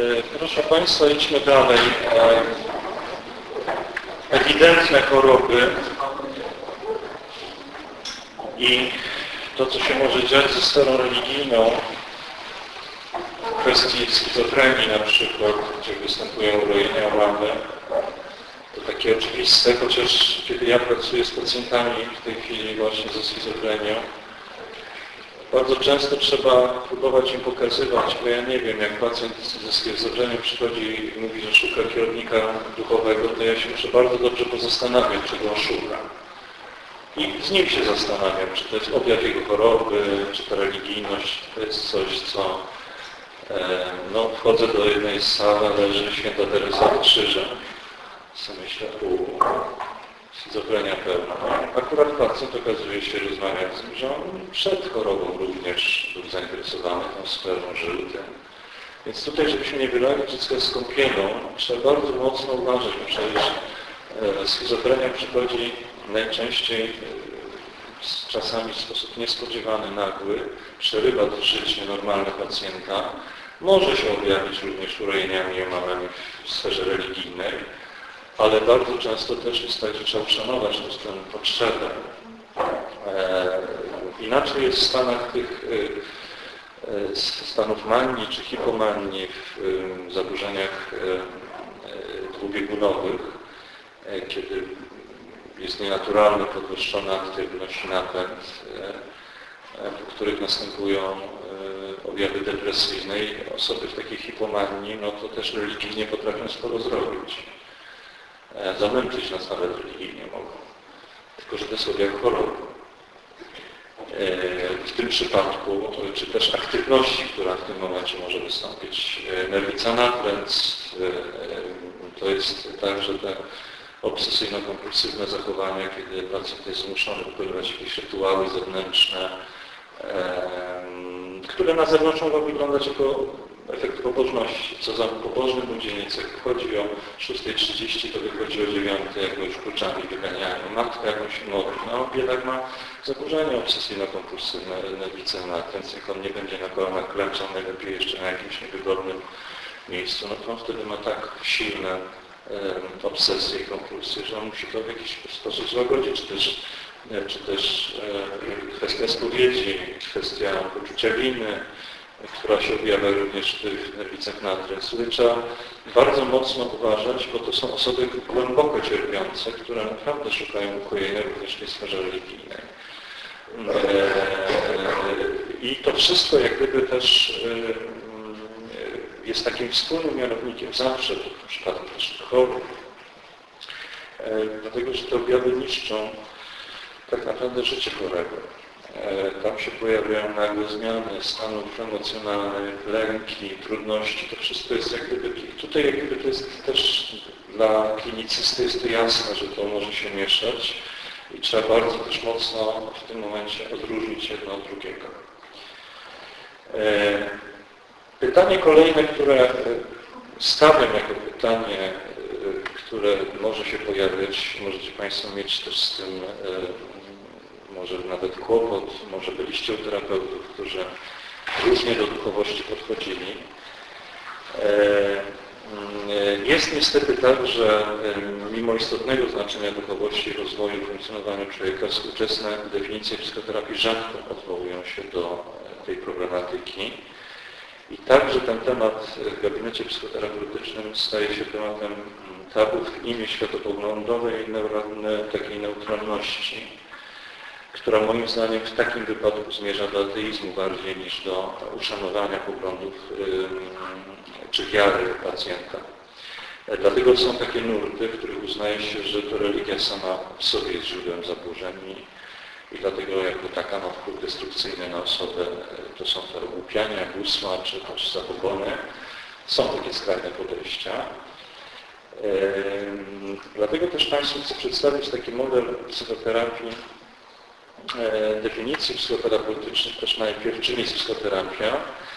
Proszę Państwa, idźmy dalej. Ewidentne choroby i to, co się może dziać ze sferą religijną, w kwestii schizofrenii na przykład, gdzie występują urojenia mamy, to takie oczywiste, chociaż kiedy ja pracuję z pacjentami w tej chwili właśnie ze schizofrenią, bardzo często trzeba próbować im pokazywać, bo ja nie wiem, jak pacjent ze schizofrenią przychodzi i mówi, że szuka kierownika duchowego, to ja się muszę bardzo dobrze pozastanawiać, czego on szuka. I z nim się zastanawiam, czy to jest objaw jego choroby, czy ta religijność to jest coś, co... No, wchodzę do jednej z sal, leży święta Teresa od Krzyża. Co myślę, schizofrenia pełna. Akurat pacjent okazuje się, rozmawiać z nim, że on przed chorobą również był zainteresowany tą sferą, żył tym. Więc tutaj, żebyśmy nie wylali dziecka z kąpielą, trzeba bardzo mocno uważać, bo przecież schizofrenia przychodzi najczęściej czasami w sposób niespodziewany, nagły, przerywa to życie normalne pacjenta, może się objawić również urojeniami i omamami w sferze religijnej, ale bardzo często też jest tak, że trzeba uszanować tę potrzebę. Inaczej jest w stanach tych stanów manii czy hipomanii, w zaburzeniach dwubiegunowych, kiedy jest nienaturalnie podwyższona aktywność i napęd, w których następują objawy depresyjne i osoby w takiej hipomanii, no to też religijnie potrafią sporo zrobić. Zamęczyć nas nawet religijnie mogą. Tylko że to jest objaw choroby. W tym przypadku, czy też aktywności, która w tym momencie może wystąpić. Nerwica natręt, to jest także te obsesyjno-kompulsywne zachowania, kiedy pacjent jest zmuszony wykonywać jakieś rytuały zewnętrzne, które na zewnątrz mogą wyglądać jako efekt pobożności. Co za pobożny młodzieniec, jak wchodzi o 6:30, to wychodzi o 9:00, jak go już kluczami wyganiają. Matka jakąś modli, no biedak ma zaburzenia obsesyjno-kompulsywne, nerwice natręt, jak on nie będzie na kolanach klęczał, najlepiej jeszcze na jakimś niewygodnym miejscu, no to on wtedy ma tak silne obsesje i kompulsje, że on musi to w jakiś sposób złagodzić, czy też kwestia spowiedzi, kwestia poczucia winy, która się objawia również w tych nerwicach natręt. Tutaj trzeba bardzo mocno uważać, bo to są osoby głęboko cierpiące, które naprawdę szukają ukojenia również w tej sferze religijnej. I to wszystko jak gdyby też jest takim wspólnym mianownikiem zawsze w przypadku też chorób. Dlatego, że te objawy niszczą tak naprawdę życie chorego. Tam się pojawiają nagłe zmiany stanów emocjonalnych, lęki, trudności. To wszystko jest jak gdyby, tutaj jak gdyby to jest też dla klinicysty jest to jasne, że to może się mieszać i trzeba bardzo też mocno w tym momencie odróżnić jedno od drugiego. Pytanie kolejne, które stawiam jako pytanie, które może się pojawiać, możecie Państwo mieć też z tym może nawet kłopot, może byliście u terapeutów, którzy różnie do duchowości podchodzili. Jest niestety tak, że mimo istotnego znaczenia duchowości i rozwoju funkcjonowania człowieka, współczesne definicje psychoterapii rzadko odwołują się do tej problematyki. I także ten temat w gabinecie psychoterapeutycznym staje się tematem tabu w imię światopoglądowej takiej neutralności, która moim zdaniem w takim wypadku zmierza do ateizmu bardziej niż do uszanowania poglądów czy wiary pacjenta. Dlatego są takie nurty, w których uznaje się, że to religia sama w sobie jest źródłem zaburzeń i dlatego jako taka ma wpływ destrukcyjny na osobę. To są te ogłupiania, gusła czy też zabobony. Są takie skrajne podejścia. Dlatego też Państwu chcę przedstawić taki model psychoterapii, definicji psychoterapeutycznych, też najpierw czym jest psychoterapia,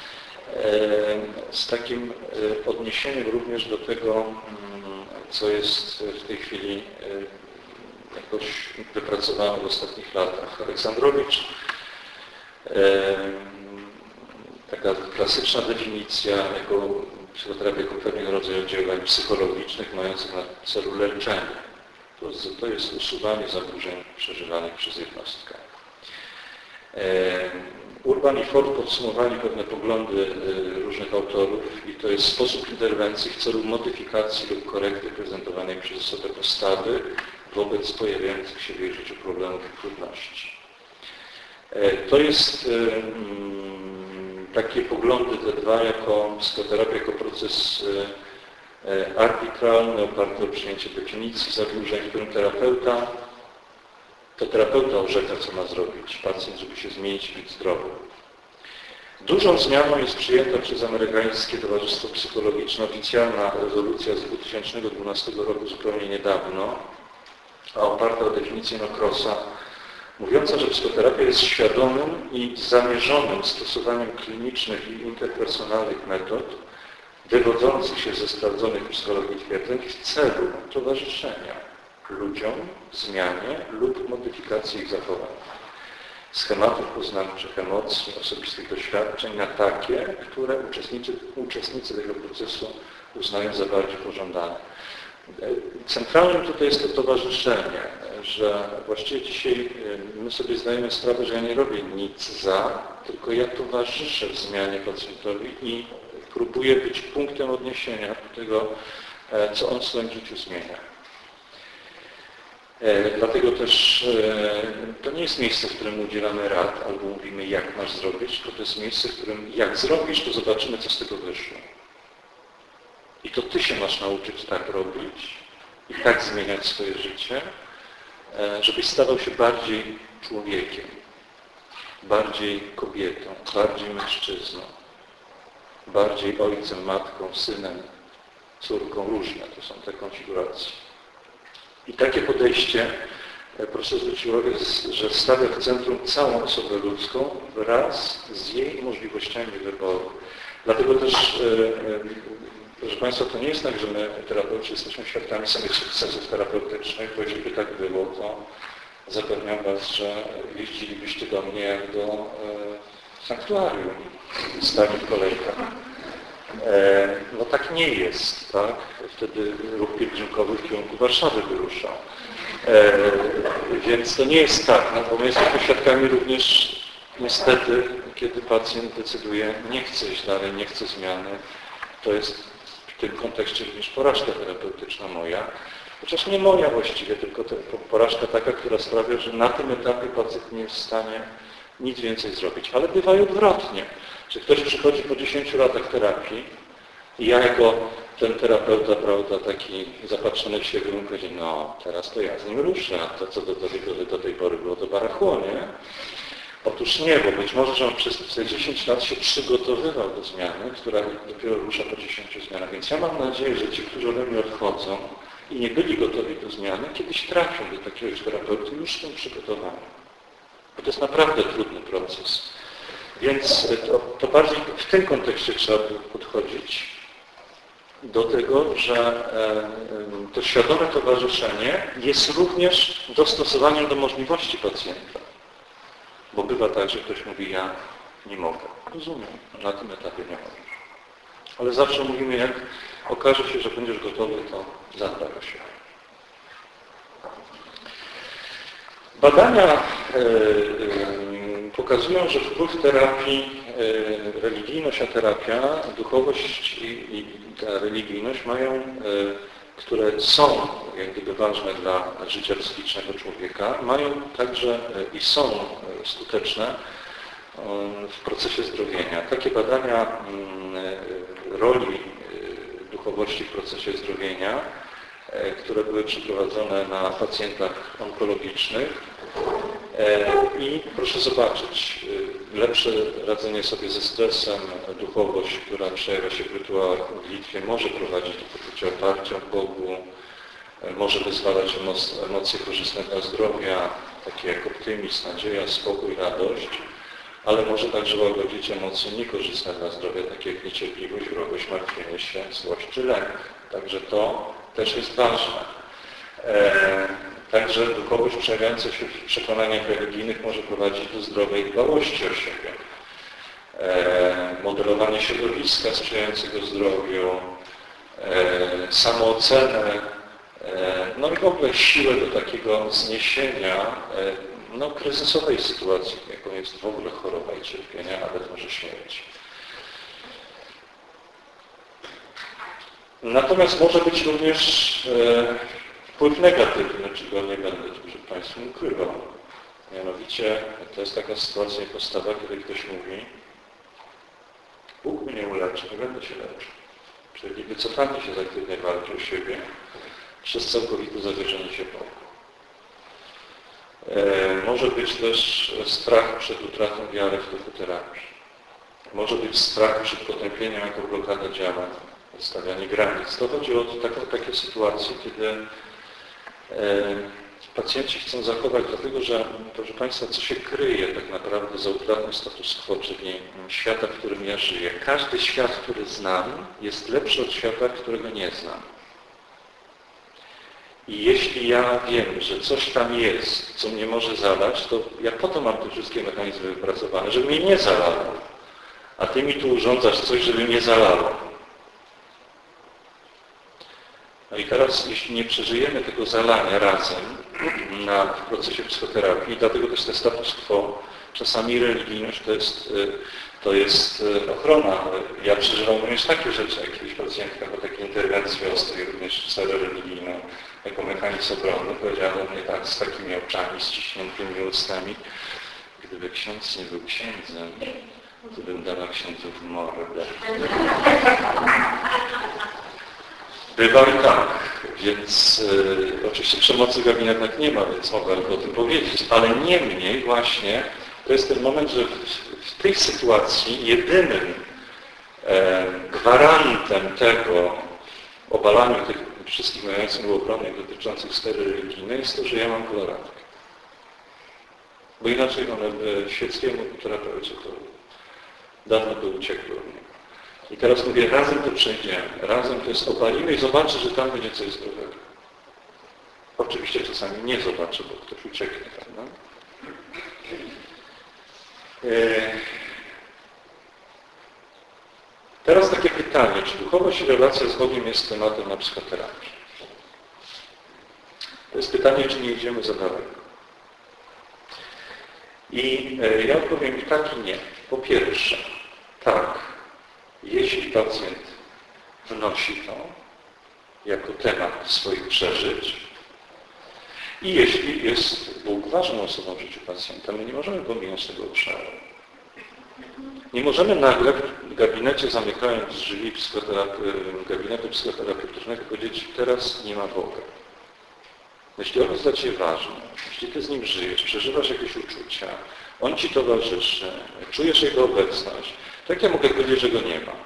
z takim odniesieniem również do tego, co jest w tej chwili jakoś wypracowane w ostatnich latach. Aleksandrowicz, taka klasyczna definicja jako psychoterapia jako pewien rodzaj oddziaływań psychologicznych mających na celu leczenie. To jest usuwanie zaburzeń przeżywanych przez jednostkę. Urban i Ford podsumowali pewne poglądy różnych autorów i to jest sposób interwencji w celu modyfikacji lub korekty prezentowanej przez osobę postawy wobec pojawiających się w jej życiu problemów i trudności. To jest takie poglądy te dwa jako psychoterapia, jako proces arbitralny, oparty o przyjęcie definicji zaburzeń, w którym terapeuta orzeka, co ma zrobić pacjent, żeby się zmienić i być zdrowy. Dużą zmianą jest przyjęta przez amerykańskie Towarzystwo Psychologiczne oficjalna rezolucja z 2012 roku, zupełnie niedawno, a oparta o definicję Norcrossa, mówiąca, że psychoterapia jest świadomym i zamierzonym stosowaniem klinicznych i interpersonalnych metod wywodzących się ze sprawdzonych w psychologii twierdzeń w celu towarzyszenia ludziom w zmianie lub modyfikacji ich zachowań, schematów poznawczych, emocji, osobistych doświadczeń na takie, które uczestnicy tego procesu uznają za bardziej pożądane. Centralnym tutaj jest to towarzyszenie, że właściwie dzisiaj my sobie zdajemy sprawę, że ja nie robię nic za, tylko ja towarzyszę w zmianie pacjentowi i próbuję być punktem odniesienia do tego, co on w swoim życiu zmienia. Dlatego też to nie jest miejsce, w którym udzielamy rad albo mówimy, jak masz zrobić, tylko to jest miejsce, w którym jak zrobisz, to zobaczymy, co z tego wyszło. I to ty się masz nauczyć tak robić i tak zmieniać swoje życie, żebyś stawał się bardziej człowiekiem, bardziej kobietą, bardziej mężczyzną, bardziej ojcem, matką, synem, córką, różne to są te konfiguracje. I takie podejście, proszę zwrócić uwagę, że stawia w centrum całą osobę ludzką wraz z jej możliwościami wyboru. Dlatego też, proszę Państwa, to nie jest tak, że my, terapeuci, jesteśmy świadkami samych sukcesów terapeutycznych, bo jeżeli by tak było, to zapewniam Was, że jeździlibyście do mnie jak do sanktuarium, stali w kolejkach. No tak nie jest, tak? Wtedy ruch pielgrzymkowy w kierunku Warszawy wyruszał. Więc to nie jest tak. Natomiast jesteśmy świadkami również niestety, kiedy pacjent decyduje, nie chce iść dalej, nie chce zmiany. To jest w tym kontekście również porażka terapeutyczna moja. Chociaż nie moja właściwie, tylko porażka taka, która sprawia, że na tym etapie pacjent nie jest w stanie nic więcej zrobić. Ale bywa i odwrotnie. Że ktoś przychodzi po 10 latach terapii i ja jako ten terapeuta, prawda, taki zapatrzony w siebie, bym powiedział, no teraz to ja z nim ruszę, a to co do tej pory było to barachłonie. Otóż nie, bo być może, że on przez te 10 lat się przygotowywał do zmiany, która dopiero rusza po 10 zmianach. Więc ja mam nadzieję, że ci, którzy ode mnie odchodzą i nie byli gotowi do zmiany, kiedyś trafią do takiego terapeuty już z tym przygotowaniem. Bo to jest naprawdę trudny proces. Więc to bardziej w tym kontekście trzeba by podchodzić do tego, że to świadome towarzyszenie jest również dostosowaniem do możliwości pacjenta. Bo bywa tak, że ktoś mówi, ja nie mogę. Rozumiem, na tym etapie nie możesz. Ale zawsze mówimy, jak okaże się, że będziesz gotowy, to zadbaj o siebie. Badania pokazują, że wpływ terapii, religijność a terapia, duchowość i ta religijność mają, które są jak gdyby ważne dla życia psychicznego człowieka, mają także i są skuteczne w procesie zdrowienia. Takie badania roli duchowości w procesie zdrowienia, które były przeprowadzone na pacjentach onkologicznych i proszę zobaczyć, lepsze radzenie sobie ze stresem, duchowość, która przejawia się w rytuałach, w modlitwie, może prowadzić do poczucia oparcia w Bogu, może wyzwalać emocje korzystne dla zdrowia, takie jak optymizm, nadzieja, spokój, radość, ale może także łagodzić emocje niekorzystne dla zdrowia, takie jak niecierpliwość, wrogość, martwienie się, złość czy lęk. Także to też jest ważne. Także duchowość przejawiająca się w przekonaniach religijnych może prowadzić do zdrowej dbałości o siebie, modelowanie środowiska sprzyjającego zdrowiu, samoocenę, no i w ogóle siłę do takiego zniesienia kryzysowej sytuacji, jaką jest w ogóle choroba i cierpienia, a nawet może śmierć. Natomiast może być również wpływ negatywny, czego nie będę tu przed Państwem ukrywał. Mianowicie to jest taka sytuacja i postawa, kiedy ktoś mówi: Bóg mnie uleczy, nie będę się leczył. Czyli wycofanie się z aktywnej walki o siebie przez całkowite zawierzenie się Bogu. Może być też strach przed utratą wiary w toku terapii. Może być strach przed potępieniem jako blokada działań, stawianie granic. To chodzi o takie sytuacje, kiedy pacjenci chcą zachować, dlatego że, proszę Państwa, co się kryje tak naprawdę za utratą status quo, czyli świata, w którym ja żyję. Każdy świat, który znam, jest lepszy od świata, którego nie znam. I jeśli ja wiem, że coś tam jest, co mnie może zalać, to ja po to mam te wszystkie mechanizmy wypracowane, żeby mnie nie zalało. A Ty mi tu urządzasz coś, żeby mnie zalało. No i teraz, jeśli nie przeżyjemy tego zalania razem w procesie psychoterapii, dlatego też ten status quo, czasami religijność to jest ochrona. Ja przeżywam również takie rzeczy, jak kiedyś pacjentka po takiej interwencji ostrej, również sferę religijną, jako mechanizm obronny, powiedziała do mnie tak, z takimi oczami, ściśniętymi ustami: gdyby ksiądz nie był księdzem, to bym dała księdzu w mordę. Bywa i tak, więc oczywiście przemocy w gabinetach nie ma, więc mogę o tym powiedzieć, ale niemniej właśnie to jest ten moment, że w tej sytuacji jedynym gwarantem tego obalania tych wszystkich mechanizmów obronnych dotyczących sfery religijnej jest to, że ja mam koloratkę. Bo inaczej one świeckiemu terapeucie to dawno by uciekły od niego. I teraz mówię, razem to przejdziemy, razem to jest obalimy i zobaczę, że tam będzie coś zdrowego. Oczywiście czasami nie zobaczę, bo ktoś ucieknie, prawda? Teraz takie pytanie, czy duchowość i relacja z Bogiem jest tematem na psychoterapii? To jest pytanie, czy nie idziemy za daleko. I ja odpowiem i tak, i nie. Po pierwsze, tak, jeśli pacjent wnosi to jako temat swoich przeżyć i jeśli jest Bóg ważną osobą w życiu pacjenta, my nie możemy pominąć tego obszaru. Nie możemy nagle w gabinecie, zamykając drzwi gabinetu psychoterapeutycznego, powiedzieć: teraz nie ma Boga. Jeśli on jest dla Ciebie ważny, jeśli Ty z Nim żyjesz, przeżywasz jakieś uczucia, On Ci towarzyszy, czujesz Jego obecność, to jak ja mogę powiedzieć, że Go nie ma?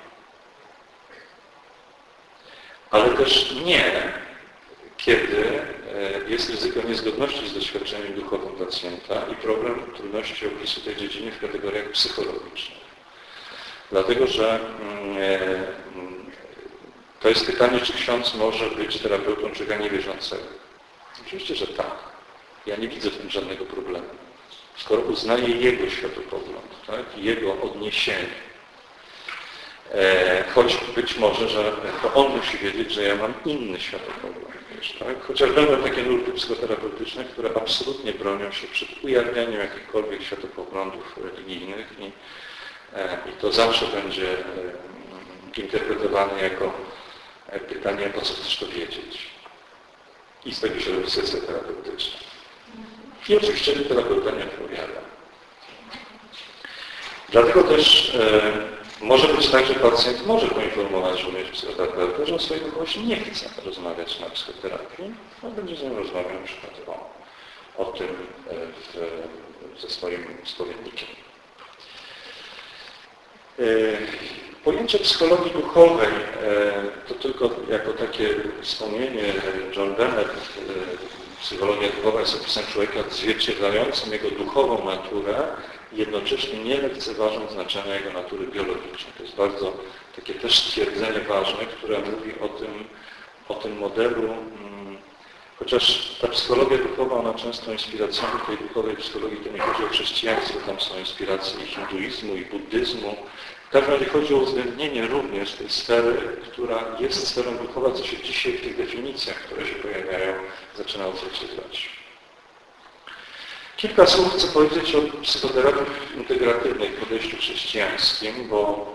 Ale też nie, kiedy jest ryzyko niezgodności z doświadczeniem duchowym pacjenta i problem trudności opisu tej dziedziny w kategoriach psychologicznych. Dlatego, że to jest pytanie, czy ksiądz może być terapeutą człowieka niewierzącego. Oczywiście, że tak. Ja nie widzę w tym żadnego problemu. Skoro uznaję jego światopogląd, tak, jego odniesienie, choć być może, że to on musi wiedzieć, że ja mam inny światopogląd. Tak? Chociaż będą takie nurty psychoterapeutyczne, które absolutnie bronią się przed ujawnianiem jakichkolwiek światopoglądów religijnych i to zawsze będzie interpretowane jako pytanie, po co chcesz to wiedzieć. I z tego środowiska terapeutyczne. I oczywiście terapeuta nie odpowiada. Dlatego też może być tak, że pacjent może poinformować również psychoterapeutę, że o swojej duchowości nie chce rozmawiać na psychoterapii, a będzie z nią rozmawiał na przykład o tym ze swoim spowiednikiem. Pojęcie psychologii duchowej to tylko jako takie wspomnienie John Bennett, psychologia duchowa jest opisem człowieka odzwierciedlającym jego duchową naturę i jednocześnie nie lekceważąc znaczenia jego natury biologicznej. To jest bardzo takie też stwierdzenie ważne, które mówi o tym modelu Chociaż ta psychologia duchowa, ona często inspiracjami tej duchowej psychologii to nie chodzi o chrześcijaństwo, tam są inspiracje i hinduizmu, i buddyzmu. W każdym razie chodzi o uwzględnienie również tej sfery, która jest sferą duchowa, co się dzisiaj w tych definicjach, które się pojawiają, zaczyna odzwierciedlać. Kilka słów chcę powiedzieć o psychoterapii integratywnej w podejściu chrześcijańskim, bo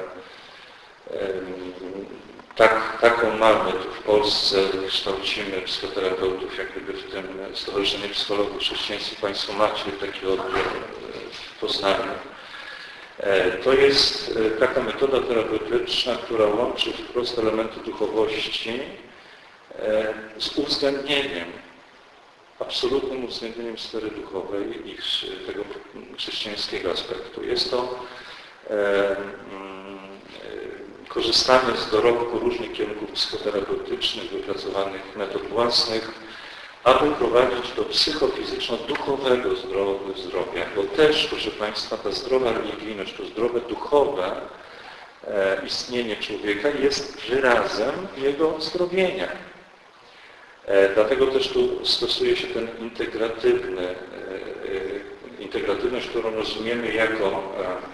taką mamy tu w Polsce, kształcimy psychoterapeutów, jak gdyby w tym Stowarzyszeniu Psychologów Chrześcijańskich Państwo macie taki oddział w Poznaniu. To jest taka metoda terapeutyczna, która łączy wprost elementy duchowości z uwzględnieniem, absolutnym uwzględnieniem sfery duchowej i tego chrześcijańskiego aspektu. Jest to korzystanie z dorobku różnych kierunków psychoterapeutycznych, wypracowanych metod własnych, aby prowadzić do psychofizyczno-duchowego zdrowia, bo też, proszę Państwa, ta zdrowa religijność, to zdrowe duchowe istnienie człowieka jest wyrazem jego zdrowienia. Dlatego też tu stosuje się ten integratywność, którą rozumiemy jako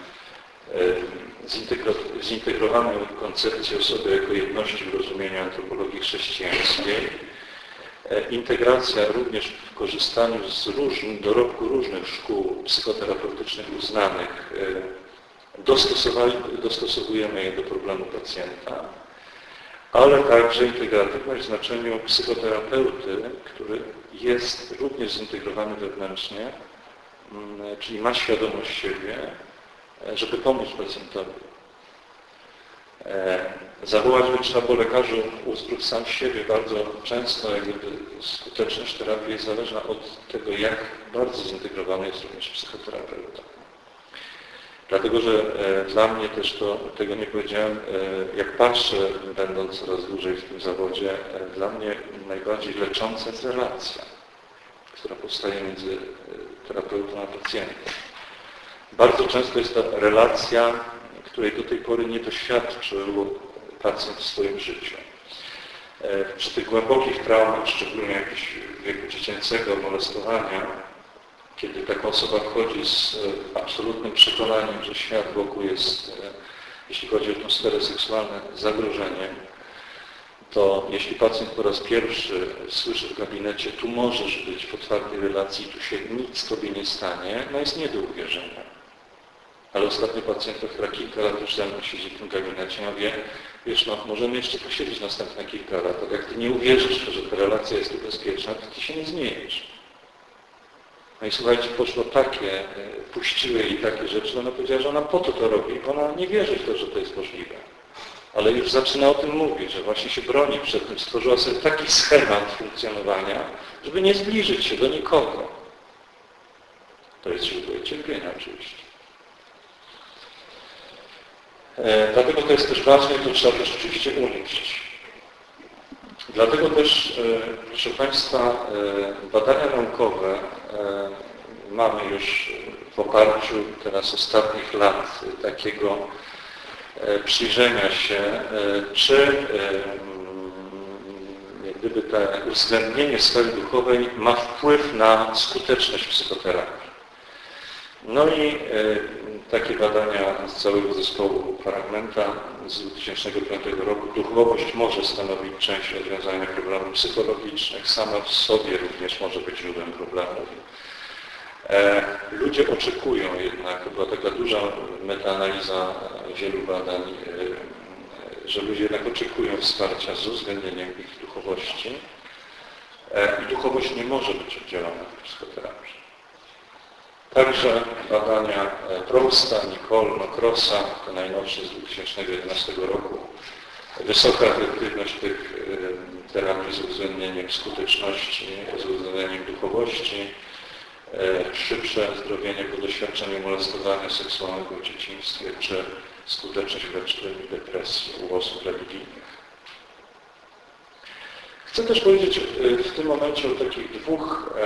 zintegrowaną koncepcję osoby jako jedności w rozumieniu antropologii chrześcijańskiej. Integracja również w korzystaniu z dorobku różnych szkół psychoterapeutycznych uznanych. Dostosowujemy je do problemu pacjenta, ale także integratywność w znaczeniu psychoterapeuty, który jest również zintegrowany wewnętrznie, czyli ma świadomość siebie, żeby pomóc pacjentowi. Zawołać by trzeba, bo lekarzu uzdrów sam siebie bardzo często, jakby skuteczność terapii jest zależna od tego, jak bardzo zintegrowany jest również psychoterapeuta. Dlatego, że dla mnie też tego nie powiedziałem, jak patrzę, będąc coraz dłużej w tym zawodzie, dla mnie najbardziej lecząca jest relacja, która powstaje między terapeutą a pacjentem. Bardzo często jest to relacja, której do tej pory nie doświadczył pacjent w swoim życiu. Przy tych głębokich traumach, szczególnie jakiegoś wieku dziecięcego molestowania, kiedy taka osoba wchodzi z absolutnym przekonaniem, że świat wokół jest, jeśli chodzi o tę sferę seksualną, zagrożeniem, to jeśli pacjent po raz pierwszy słyszy w gabinecie, tu możesz być w otwartej relacji, tu się nic Tobie nie stanie, no jest nie do uwierzenia. Ale ostatnio pacjentka, która kilka lat już ze mną siedzi w tym gabinecie, ja mówię, wiesz, no możemy jeszcze posiedzieć następne kilka lat, tak jak Ty nie uwierzysz, że ta relacja jest tu bezpieczna, to Ty się nie zmienisz. No i słuchajcie, poszło takie, puściły jej takie rzeczy, ona powiedziała, że ona po to robi, bo ona nie wierzy w to, że to jest możliwe. Ale już zaczyna o tym mówić, że właśnie się broni przed tym, stworzyła sobie taki schemat funkcjonowania, żeby nie zbliżyć się do nikogo. To jest źródło cierpienia oczywiście. Dlatego to jest też ważne i to trzeba też oczywiście unieść. Dlatego też, proszę Państwa, badania naukowe mamy już w oparciu teraz ostatnich lat takiego przyjrzenia się, czy jak gdyby to uwzględnienie sfery duchowej ma wpływ na skuteczność psychoterapii. No i takie badania z całego zespołu Fragmenta z 2005 roku. Duchowość może stanowić część rozwiązania problemów psychologicznych, sama w sobie również może być źródłem problemów. Ludzie oczekują jednak, była taka duża metaanaliza wielu badań, że ludzie jednak oczekują wsparcia z uwzględnieniem ich duchowości i duchowość nie może być oddzielona w psychoterapii. Także badania Prousta, Nicole, Crossa, to najnowsze z 2011 roku, wysoka efektywność tych terapii z uwzględnieniem skuteczności, z uwzględnieniem duchowości, szybsze zdrowienie po doświadczeniu molestowania seksualnego w dzieciństwie, czy skuteczność w leczeniu depresji u osób religijnych. Chcę też powiedzieć w tym momencie o takich dwóch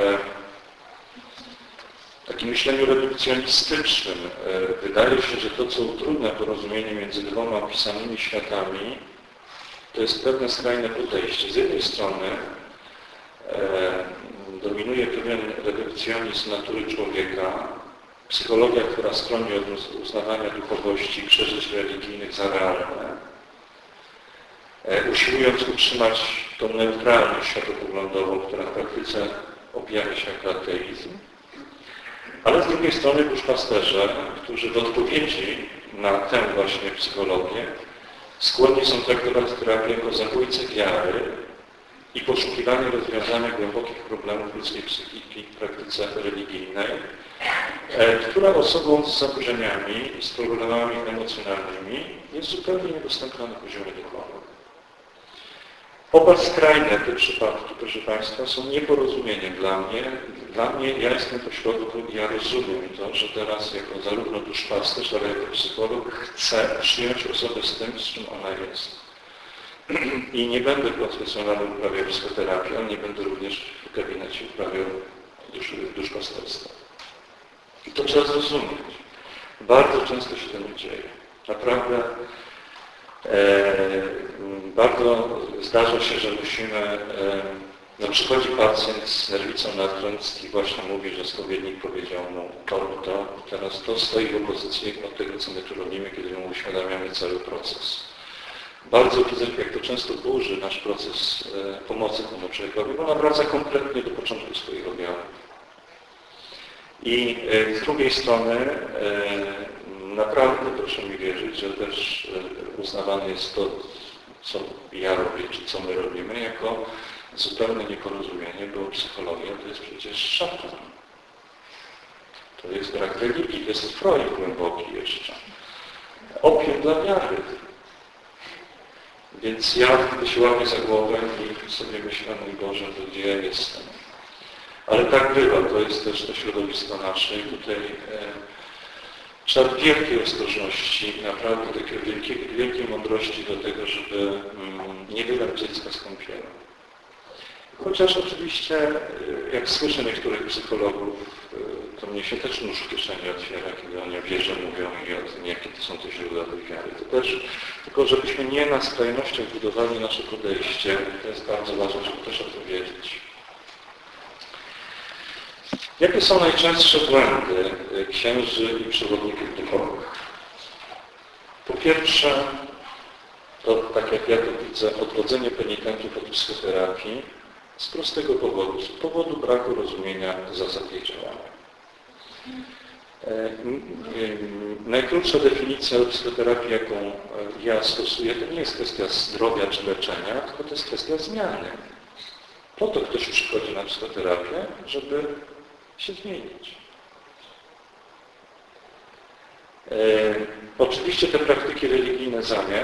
takim myśleniu redukcjonistycznym. Wydaje się, że to, co utrudnia porozumienie między dwoma opisanymi światami, to jest pewne skrajne podejście. Z jednej strony dominuje pewien redukcjonizm natury człowieka, psychologia, która stroni od uznawania duchowości, przeżyć religijnych za realne, usiłując utrzymać tą neutralność światopoglądową, która w praktyce objawia się jako ateizm. Ale z drugiej strony duszpasterze, którzy w odpowiedzi na tę właśnie psychologię skłonni są traktować terapię jako zabójcę wiary i poszukiwanie rozwiązania głębokich problemów ludzkiej psychiki w praktyce religijnej, która osobom z zaburzeniami i z problemami emocjonalnymi jest zupełnie niedostępna na poziomie duchowym. Oba skrajne te przypadki, proszę Państwa, są nieporozumieniem dla mnie. Dla mnie, ja jestem po środku i ja rozumiem to, że teraz jako zarówno duszpasterz, ale jako psycholog chcę przyjąć osobę z tym, z czym ona jest. I nie będę profesjonalnie uprawiał psychoterapii, ale nie będę również w gabinecie uprawiał duszpasterstwa. I to trzeba zrozumieć. Bardzo często się to nie dzieje. Naprawdę bardzo zdarza się, że musimy, przychodzi pacjent z nerwicą natręt i właśnie mówi, że spowiednik powiedział mu to, teraz to stoi w opozycji od tego, co my tu robimy, kiedy mu uświadamiamy cały proces. Bardzo widzę, jak to często burzy nasz proces pomocy temu człowiekowi, bo on wraca kompletnie do początku swoich objawów. I z drugiej strony naprawdę proszę mi wierzyć, że też uznawane jest to, co ja robię, czy co my robimy, jako zupełne nieporozumienie, bo psychologia to jest przecież szatan. To jest brak religii, to jest Freud głęboki jeszcze. Opium dla wiary. Więc ja się łapię za głowę i sobie myślę, mój Boże, to gdzie ja jestem. Ale tak bywa, to jest też to środowisko nasze i tutaj trzeba wielkiej ostrożności, naprawdę takiej wielkiej mądrości do tego, żeby nie wylać dziecka z kąpielą. Chociaż oczywiście, jak słyszę niektórych psychologów, to mnie się też nóż w kieszeni otwiera, kiedy oni o wierze mówią i o tym, jakie to są te źródła tej wiary. To też, tylko żebyśmy nie na skrajnościach budowali nasze podejście, to jest bardzo ważne, żeby też o tym wiedzieć. Jakie są najczęstsze błędy księży i przewodników duchowych? Po pierwsze, to tak jak ja to widzę, odwodzenie penitentów od psychoterapii z prostego powodu, z powodu braku rozumienia zasad jej działania. Najkrótsza definicja psychoterapii, jaką ja stosuję, to nie jest kwestia zdrowia czy leczenia, tylko to jest kwestia zmiany. Po to ktoś przychodzi na psychoterapię, żeby się zmienić. Oczywiście te praktyki religijne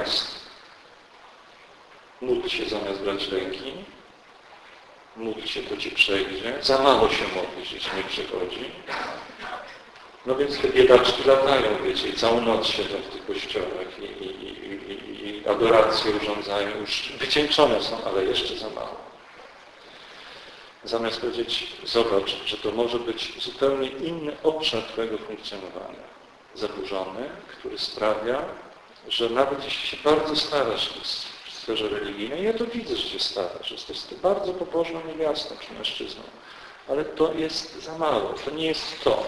módl się zamiast brać ręki, módl się, to Ci przejdzie, za mało się modlić, jeśli nie przychodzi. No więc te biedaczki latają, wiecie, i całą noc siedzą w tych kościołach i adoracje urządzają, już wycieńczone są, ale jeszcze za mało. Zamiast powiedzieć, zobacz, że to może być zupełnie inny obszar Twojego funkcjonowania, zaburzony, który sprawia, że nawet jeśli się bardzo starasz w sferze religijnej, ja to widzę, że się starasz, że jesteś bardzo pobożną niewiastą czy mężczyzną, ale to jest za mało, to nie jest to.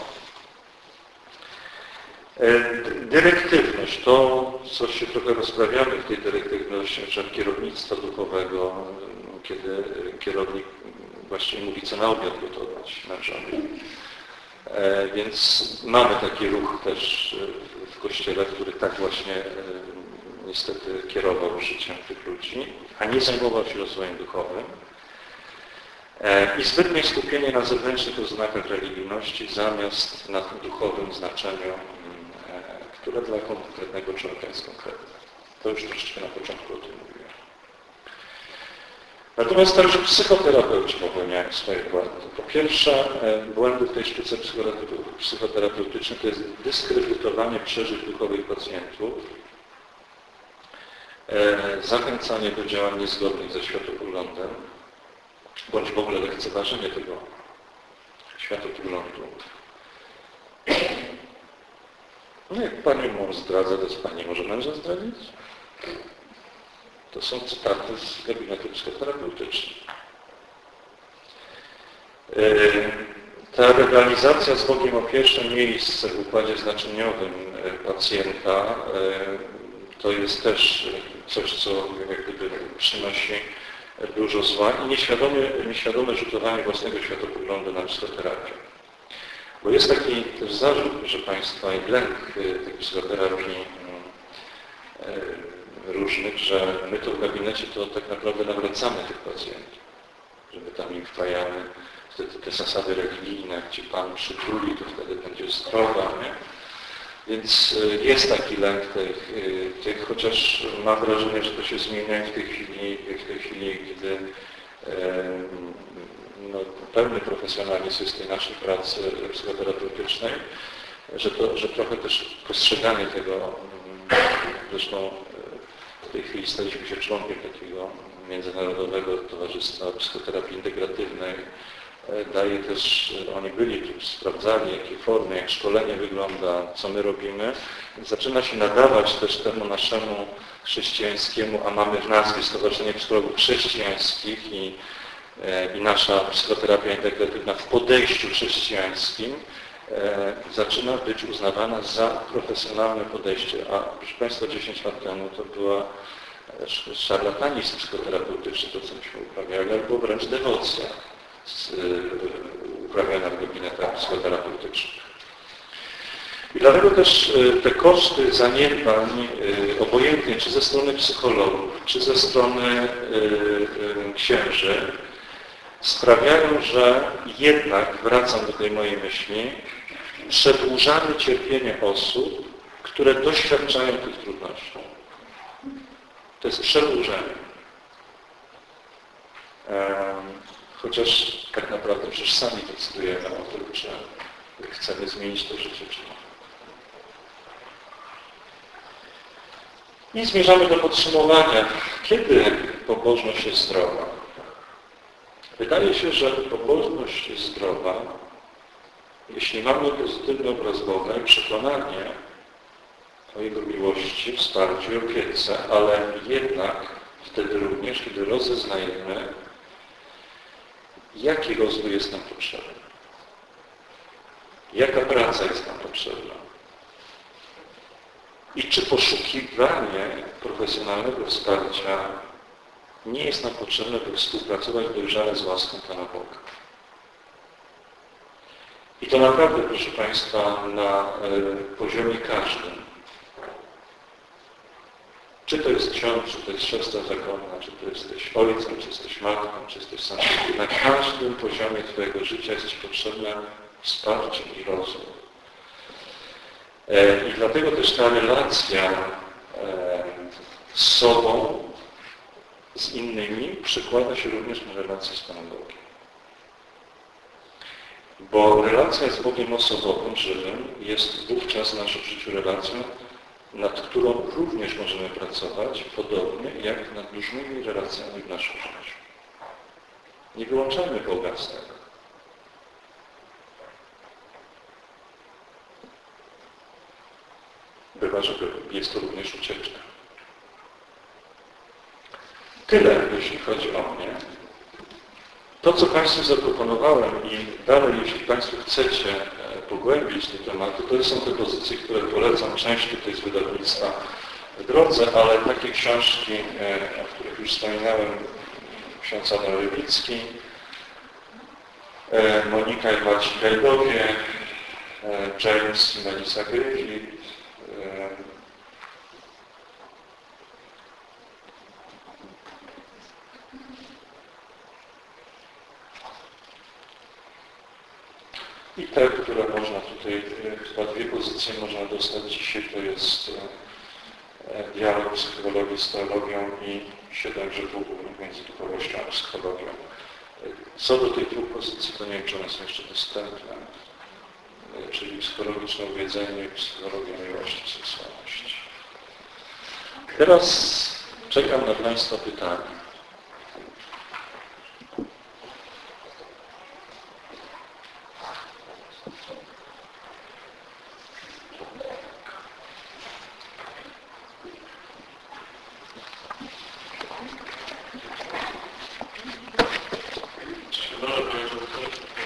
Dyrektywność, to co się trochę rozprawiamy w tej dyrektywności, na przykład kierownictwa duchowego, kiedy kierownik właściwie mówi, co na obiad gotować mężowi. Więc mamy taki ruch też w Kościele, który tak właśnie niestety kierował życiem tych ludzi, a nie zajmował się rozwojem duchowym. I zbytnie skupienie na zewnętrznych oznakach religijności zamiast na duchowym znaczeniu, które dla konkretnego człowieka jest konkretne. To już troszeczkę na początku o tym mówiłem. Natomiast także psychoterapeuci popełniają swoje błędy. Po pierwsze, błędy w tej sztuce psychoterapeutycznej to jest dyskredytowanie przeżyć duchowych pacjentów, zachęcanie do działań niezgodnych ze światopoglądem, bądź w ogóle lekceważenie tego światopoglądu. No jak Pani mąż zdradza, to Pani może męża zdradzić? To są cytaty z gabinetu psychoterapeutycznego. Ta rywalizacja z Bogiem o pierwsze miejsce w układzie znaczeniowym pacjenta to jest też coś, co jak gdyby przynosi dużo zła i nieświadome rzutowanie własnego światopoglądu na psychoterapię. Bo jest taki też zarzut, proszę Państwa, i lęk tej psychoterapii różnych, że my to w gabinecie to tak naprawdę nawracamy tych pacjentów, że my tam im wpajamy te zasady religijne, jak Ci Pan przytuli, to wtedy będzie zdrowa, nie? Więc jest taki lęk tych, chociaż mam wrażenie, że to się zmienia w tej chwili, kiedy pełny profesjonalizm jest tej naszej pracy psychoterapeutycznej, że trochę też postrzeganie tego, zresztą w tej chwili staliśmy się członkiem takiego Międzynarodowego Towarzystwa Psychoterapii Integratywnej, daje też, oni byli tu, sprawdzali, jakie formy, jak szkolenie wygląda, co my robimy. Zaczyna się nadawać też temu naszemu chrześcijańskiemu, a mamy w nazwie Stowarzyszenie Psychologów Chrześcijańskich i nasza psychoterapia integratywna w podejściu chrześcijańskim zaczyna być uznawana za profesjonalne podejście. A proszę Państwa, 10 lat temu to była szarlatanizm psychoterapeutyczny, to co myśmy uprawiali, albo wręcz dewocja uprawiana w gabinetach psychoterapeutycznych. I dlatego też te koszty zaniedbań, obojętnie czy ze strony psychologów, czy ze strony księży, sprawiają, że jednak, wracam do tej mojej myśli, przedłużamy cierpienie osób, które doświadczają tych trudności. To jest przedłużenie. Chociaż tak naprawdę przecież sami decydujemy o tym, czy chcemy zmienić to życie, czy nie. I zmierzamy do podsumowania. Kiedy pobożność jest zdrowa? Wydaje się, że pobożność jest zdrowa, jeśli mamy pozytywny obraz Boga i przekonanie o Jego miłości, wsparciu i opiece, ale jednak wtedy również, kiedy rozeznajemy, jaki rozwój jest nam potrzebny, jaka praca jest nam potrzebna i czy poszukiwanie profesjonalnego wsparcia nie jest nam potrzebne, by współpracować dojrzale z łaską Pana Boga. I to naprawdę, proszę Państwa, na poziomie każdym. Czy to jest ksiądz, czy to jest siostra zakonna, czy to jesteś ojcem, czy jesteś matką, czy jesteś sąsiadem. Na każdym poziomie Twojego życia jest Ci potrzebne wsparcie i rozwój. I dlatego też ta relacja z sobą, z innymi przekłada się również na relację z Panem Bogiem. Bo relacja z Bogiem osobowym, żywym jest wówczas w naszym życiu relacją, nad którą również możemy pracować, podobnie jak nad różnymi relacjami w naszym życiu. Nie wyłączajmy Boga z tego. Bywa, że jest to również ucieczka. Tyle, jeśli chodzi o mnie. To, co Państwu zaproponowałem i dalej, jeśli Państwo chcecie pogłębić te tematy, to są te pozycje, które polecam, część tutaj z wydawnictwa w drodze, ale takie książki, o których już wspominałem, ksiądz Adam Rybicki, Monika i Maciej Gajdowie, James i Melissa Griffith, i te, które można tutaj, chyba dwie pozycje można dostać dzisiaj, to jest dialog psychologii z teologią i 7 grzechów między duchowością a psychologią. Co do tych dwóch pozycji, to nie wiem, czy one są jeszcze dostępne, czyli psychologiczne uwiedzenie i psychologia miłości, seksualności. Teraz czekam na Państwa pytania. Proszę Państwa,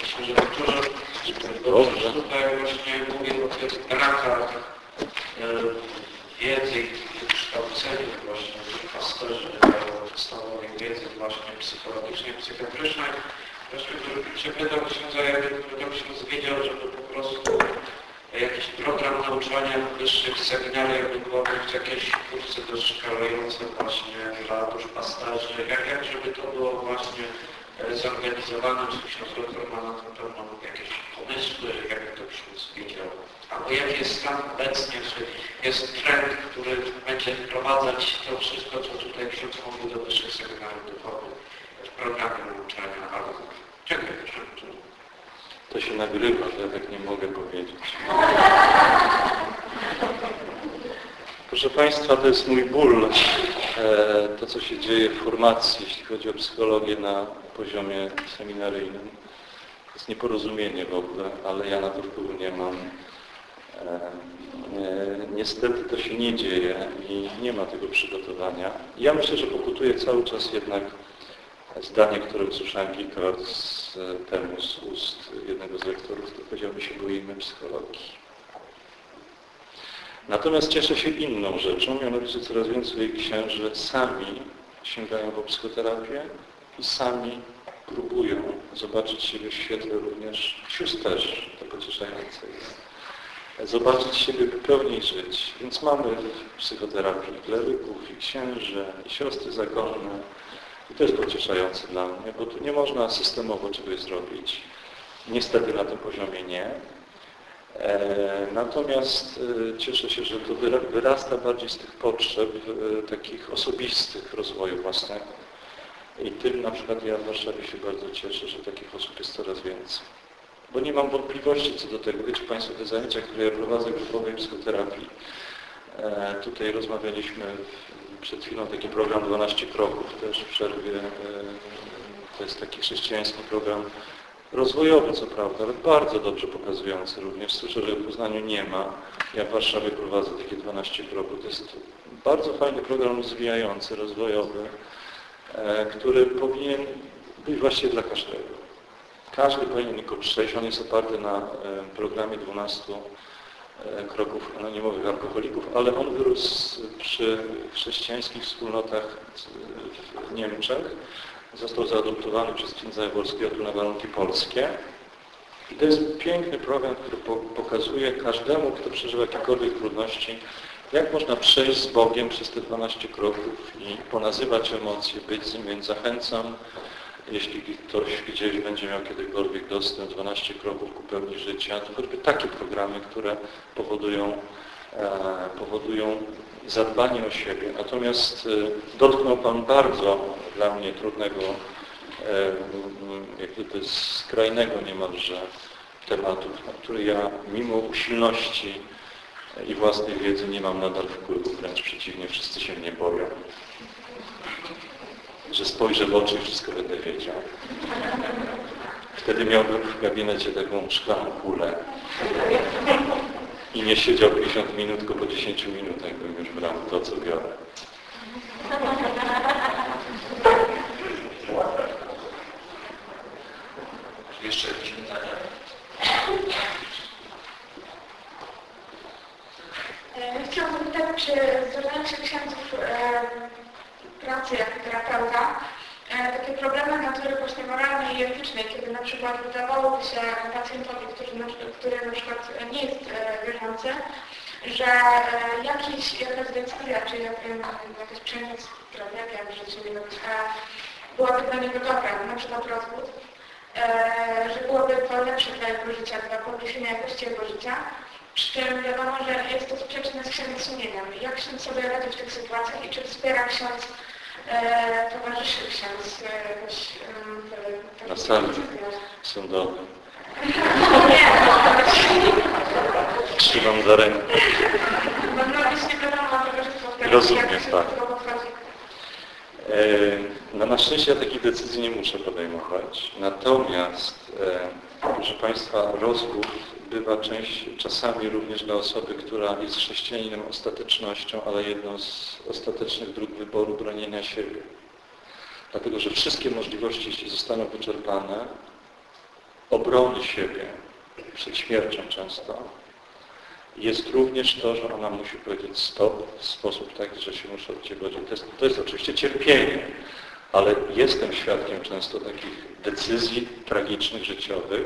tutaj właśnie mówię o tych brakach wiedzy i wykształceniu właśnie pasterzy podstawowej wiedzy właśnie psychologicznej, psychiatrycznej. Właśnie się pytał księdza, jakby ksiądz wiedział, żeby po prostu jakiś program nauczania w wyższych seminariach duchowych, czy jakieś kursy doszkalające właśnie dla duszpasterzy, jak żeby to było właśnie zorganizowane, czy ksiądz doktor ma na ten pewno jakieś pomysły, jakby to ksiądz wiedział. Albo jaki jest stan obecnie, czy jest trend, który będzie wprowadzać to wszystko, co tutaj ksiądz mówił do wyższych seminariów duchowych, programy nauczania, albo czekaj, to się nagrywa, że ja tak nie mogę powiedzieć. Proszę Państwa, to jest mój ból, to co się dzieje w formacji, jeśli chodzi o psychologię na poziomie seminaryjnym. To jest nieporozumienie w ogóle, ale ja na to wpływu nie mam. Niestety to się nie dzieje i nie ma tego przygotowania. Ja myślę, że pokutuje cały czas jednak zdanie, które usłyszałem kilka lat temu z ust jednego z lektorów, to powiedział, my się boimy psychologii. Natomiast cieszę się inną rzeczą, mianowicie coraz więcej księży sami sięgają po psychoterapię i sami próbują zobaczyć siebie w świetle również sióstr też, to pocieszające jest. Zobaczyć siebie, by pełniej żyć. Więc mamy w psychoterapii kleryków i księży, i siostry zakonne. I to jest pocieszające dla mnie, bo tu nie można systemowo czegoś zrobić. Niestety na tym poziomie nie. Natomiast cieszę się, że to wyrasta bardziej z tych potrzeb takich osobistych rozwoju własnego. I tym na przykład ja w Warszawie się bardzo cieszę, że takich osób jest coraz więcej. Bo nie mam wątpliwości co do tego. Wiecie Państwo, te zajęcia, które ja prowadzę w grupowej psychoterapii, tutaj rozmawialiśmy przed chwilą taki program 12 kroków też w przerwie. To jest taki chrześcijański program rozwojowy, co prawda, ale bardzo dobrze pokazujący również. Słyszę, że w Poznaniu nie ma. Ja w Warszawie prowadzę takie 12 kroków. To jest bardzo fajny program rozwijający, rozwojowy, który powinien być właściwie dla każdego. Każdy powinien go przejść. On jest oparty na programie 12 kroków anonimowych alkoholików, ale on wyrósł przy chrześcijańskich wspólnotach w Niemczech. Został zaadoptowany przez księdza Jaworskiego tu na warunki polskie. I to jest piękny program, który pokazuje każdemu, kto przeżywa jakiekolwiek trudności, jak można przejść z Bogiem przez te 12 kroków i ponazywać emocje, być z nim. Więc zachęcam, jeśli ktoś gdzieś będzie miał kiedykolwiek dostęp 12 kroków ku pełni życia, to choćby takie programy, które powodują zadbanie o siebie. Natomiast dotknął Pan bardzo dla mnie trudnego, jak to jest skrajnego niemalże tematu, na który ja mimo usilności i własnej wiedzy nie mam nadal wpływu, wręcz przeciwnie, wszyscy się mnie boją. Że spojrzę w oczy i wszystko będę wiedział. Wtedy miałbym w gabinecie taką szklaną kulę i nie siedział 50 minut, tylko po 10 minutach bym już brał to, co biorę. Jeszcze jakieś pytania? Chciałam zapytać, czy zdarzają się księdzów pracy jako terapeuta takie problemy natury właśnie moralnej i etycznej, kiedy na przykład wydawałoby się pacjentowi, który na przykład nie jest wierzący, że jakaś decyzja, czy jakaś przyjęcie strategia w życiu byłaby dla niego dobra, na przykład rozwód, że byłoby to lepsze dla jego życia, dla podniesienia jakości jego życia, przy czym wiadomo, że jest to sprzeczne z księdem sumieniem. Jak ksiądz sobie radzi w tych sytuacjach i czy wspiera ksiądz, towarzyszy ksiądz jakoś na sali sądowej. Trzymam za rękę. Rozumiem, tak. No na szczęście ja takich decyzji nie muszę podejmować. Natomiast, proszę Państwa, rozwód bywa czasami również dla osoby, która jest chrześcijaninem ostatecznością, ale jedną z ostatecznych dróg wyboru bronienia siebie. Dlatego, że wszystkie możliwości, jeśli zostaną wyczerpane, obrony siebie przed śmiercią często, jest również to, że ona musi powiedzieć stop w sposób taki, że się muszę od Ciebie oddzielić. To jest oczywiście cierpienie, ale jestem świadkiem często takich decyzji tragicznych, życiowych,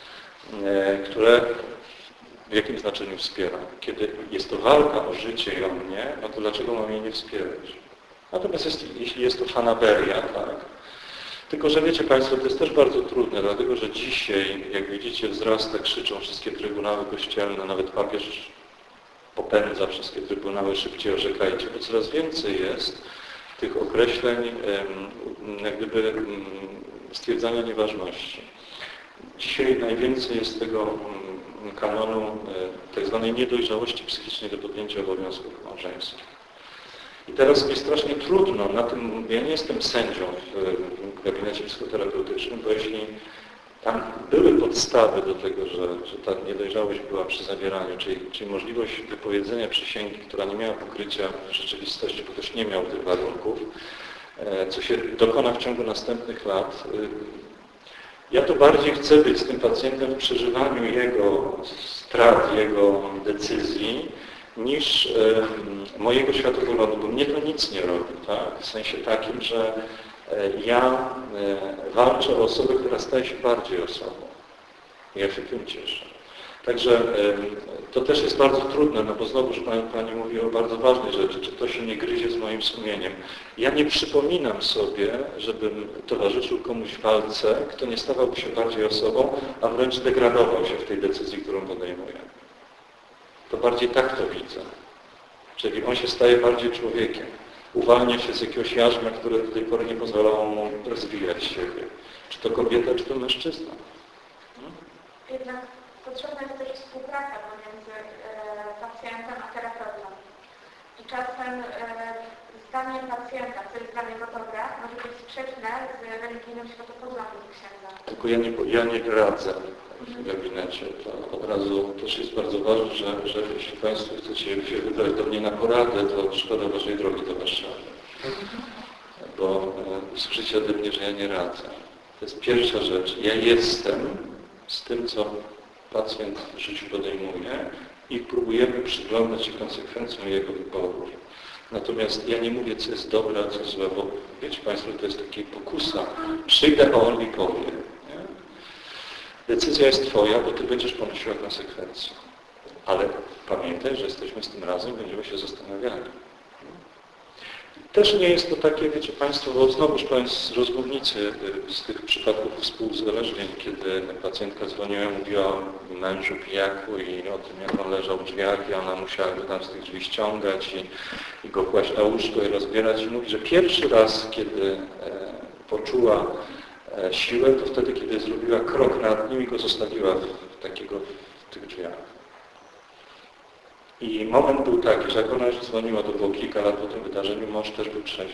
które w jakim znaczeniu wspieram. Kiedy jest to walka o życie i o mnie, no to dlaczego mam jej nie wspierać? Natomiast jeśli jest to fanaberia, tak? Tylko że wiecie Państwo, to jest też bardzo trudne, dlatego że dzisiaj, jak widzicie, wzrasta, krzyczą wszystkie trybunały kościelne, nawet papież popędza wszystkie trybunały, szybciej orzekajcie, bo coraz więcej jest tych określeń, jak gdyby stwierdzania nieważności. Dzisiaj najwięcej jest tego kanonu tak zwanej niedojrzałości psychicznej do podjęcia obowiązków małżeńskich. I teraz mi strasznie trudno na tym, ja nie jestem sędzią w gabinecie psychoterapeutycznym, bo jeśli tam były podstawy do tego, że ta niedojrzałość była przy zawieraniu, czyli możliwość wypowiedzenia przysięgi, która nie miała pokrycia w rzeczywistości, bo też nie miał tych warunków, co się dokona w ciągu następnych lat. Ja to bardziej chcę być z tym pacjentem w przeżywaniu jego strat, jego decyzji, niż mojego światopoglądu, bo mnie to nic nie robi, tak? W sensie takim, że ja walczę o osobę, która staje się bardziej osobą. Ja się tym cieszę. Także to też jest bardzo trudne, no bo znowuż Pani mówi o bardzo ważnej rzeczy, czy to się nie gryzie z moim sumieniem. Ja nie przypominam sobie, żebym towarzyszył komuś w walce, kto nie stawałby się bardziej osobą, a wręcz degradował się w tej decyzji, którą podejmuje. To bardziej tak to widzę. Czyli on się staje bardziej człowiekiem. Uwalnia się z jakiegoś jarzma, które do tej pory nie pozwalało mu rozwijać siebie. Czy to kobieta, czy to mężczyzna. Jednak potrzebna jest też współpraca pomiędzy pacjentem a terapeutą. I czasem zdanie pacjenta, co jest dla niego dobre, może być sprzeczne z religijnym światopoglądem księdza. Tylko ja nie radzę w gabinecie. To od razu też jest bardzo ważne, że jeśli Państwo chcecie się wybrać do mnie na poradę, to szkoda Waszej drogi do Warszawy. Bo słyszycie ode mnie, że ja nie radzę. To jest pierwsza rzecz. Ja jestem z tym, co pacjent w życiu podejmuje i próbujemy przyglądać się konsekwencjom jego wyborów. Natomiast ja nie mówię, co jest dobre, a co złe, bo wiecie Państwo, to jest taka pokusa. Przyjdę, a on mi powie. Nie? Decyzja jest Twoja, bo Ty będziesz ponosiła konsekwencje. Ale pamiętaj, że jesteśmy z tym razem, będziemy się zastanawiali. Też nie jest to takie, wiecie Państwo, bo znowuż powiem z rozmównicy z tych przypadków współuzależnień, kiedy pacjentka dzwoniła i mówiła o mężu pijaku i o tym, jak on leżał w drzwiach i ona musiała go tam z tych drzwi ściągać i go kłaść na łóżko i rozbierać. I mówi, że pierwszy raz, kiedy poczuła siłę, to wtedy, kiedy zrobiła krok nad nim i go zostawiła w tych drzwiach. I moment był taki, że jak ona już dzwoniła, to było kilka lat po tym wydarzeniu, mąż też był trzeźwy.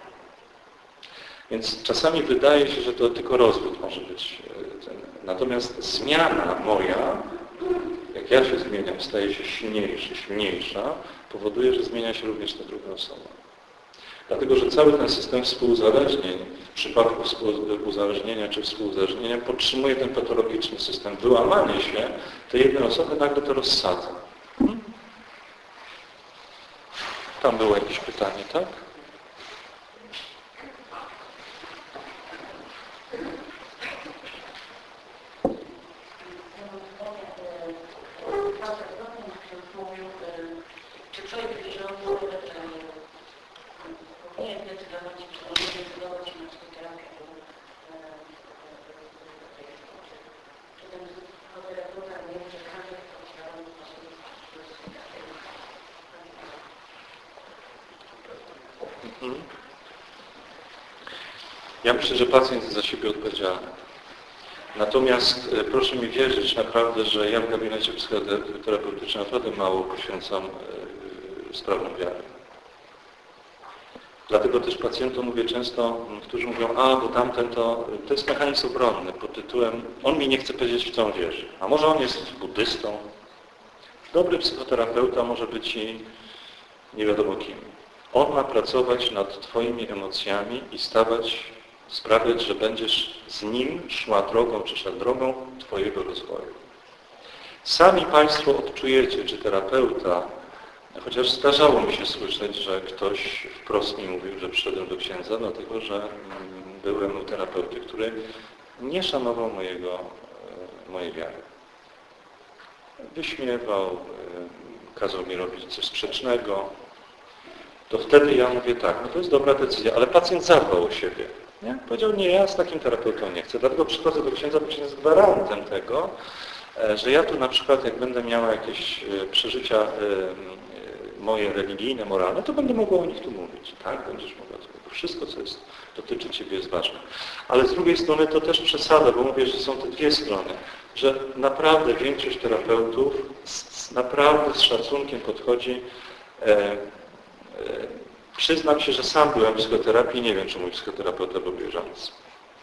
Więc czasami wydaje się, że to tylko rozwód może być. Natomiast zmiana moja, jak ja się zmieniam, staje się silniejsza, powoduje, że zmienia się również ta druga osoba. Dlatego, że cały ten system współuzależnień, w przypadku uzależnienia czy współuzależnienia, podtrzymuje ten patologiczny system. Wyłamanie się tej jednej osoby nagle to rozsadza. Tam było jakieś pytanie, tak? Czy człowiek, że on może nie zdecydować, czy może zdecydować się na psychoterapię, czy ten psychoterapeuta nie może każdy świadomy sposób Ja myślę, że pacjent jest za siebie odpowiedzialny. Natomiast proszę mi wierzyć naprawdę, że ja w gabinecie psychoterapeutycznym naprawdę mało poświęcam sprawom wiary. Dlatego też pacjentom mówię często, którzy mówią, bo tamten to jest mechanizm obronny pod tytułem on mi nie chce powiedzieć, w co on wierzy. A może on jest buddystą? Dobry psychoterapeuta może być i nie wiadomo kim. On ma pracować nad Twoimi emocjami i sprawiać, że będziesz z nim szła drogą, czy szedł drogą Twojego rozwoju. Sami Państwo odczujecie, czy terapeuta, chociaż zdarzało mi się słyszeć, że ktoś wprost mi mówił, że przyszedłem do księdza, dlatego że byłem u terapeuty, który nie szanował mojej wiary. Wyśmiewał, kazał mi robić coś sprzecznego. To wtedy ja mówię tak, no to jest dobra decyzja, ale pacjent zadbał o siebie. Nie? Powiedział, nie, ja z takim terapeutą nie chcę. Dlatego przychodzę do księdza, bo ksiądz jest gwarantem tego, że ja tu na przykład, jak będę miała jakieś przeżycia moje religijne, moralne, to będę mogła o nich tu mówić. Tak? Będziesz mogła to. Wszystko, co dotyczy Ciebie, jest ważne. Ale z drugiej strony to też przesada, bo mówię, że są te dwie strony. Że naprawdę większość terapeutów naprawdę z szacunkiem podchodzi. Przyznam się, że sam byłem w psychoterapii i nie wiem, czy mój psychoterapeuta był wierzący.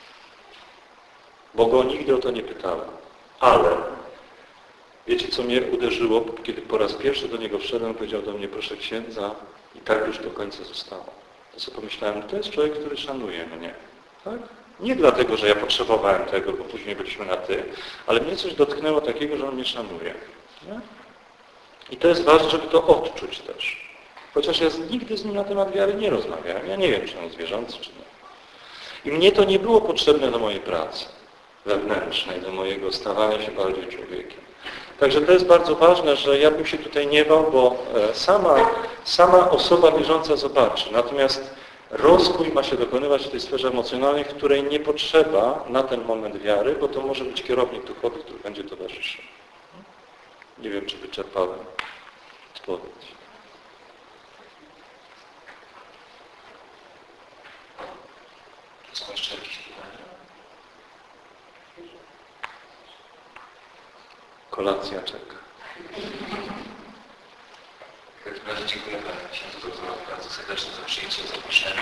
Bo go nigdy o to nie pytałem. Ale wiecie, co mnie uderzyło, kiedy po raz pierwszy do niego wszedłem, powiedział do mnie, proszę księdza, i tak już do końca zostało. To sobie pomyślałem, to jest człowiek, który szanuje mnie. Tak? Nie dlatego, że ja potrzebowałem tego, bo później byliśmy na ty, ale mnie coś dotknęło takiego, że on mnie szanuje. Nie? I to jest ważne, żeby to odczuć też. Chociaż ja nigdy z nim na temat wiary nie rozmawiałem. Ja nie wiem, czy on jest wierzący, czy nie. I mnie to nie było potrzebne do mojej pracy wewnętrznej, do mojego stawania się bardziej człowiekiem. Także to jest bardzo ważne, że ja bym się tutaj nie bał, bo sama osoba wierząca zobaczy. Natomiast rozwój ma się dokonywać w tej sferze emocjonalnej, w której nie potrzeba na ten moment wiary, bo to może być kierownik duchowy, który będzie towarzyszył. Nie wiem, czy wyczerpałem odpowiedź. Są jeszcze jakieś pytania? Kolacja czeka. W takim razie dziękuję Panu księdzu doktorowi bardzo serdecznie za przyjęcie zaproszenia.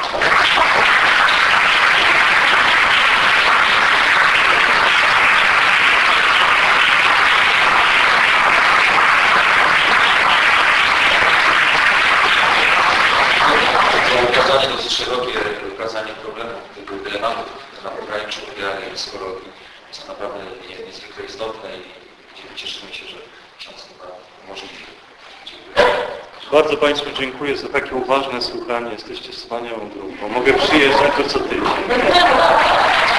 To ukazanie dosyć szerokie, ukazanie problemów, tego dylematów na pograniczu wiary i psychologii jest naprawdę niezwykle istotne i cieszymy się, że ksiądz umożliwił. Dziękuję. Bardzo Państwu dziękuję za takie uważne słuchanie. Jesteście wspaniałą grupą. Mogę przyjeżdżać to co tydzień.